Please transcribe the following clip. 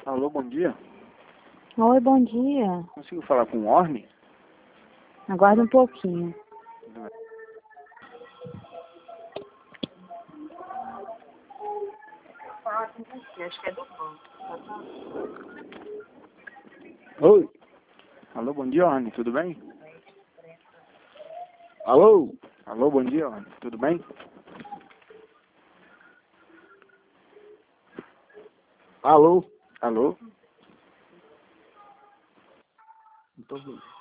Alô, bom dia. Oi, bom dia. Consigo falar com o Orne? Aguarda um pouquinho. Acho que é do banco. Oi. Alô, bom dia, Orne. Tudo bem? Alô? Alô, bom dia, Orne. Tudo bem? Alô? Alô? Não tô ouvindo.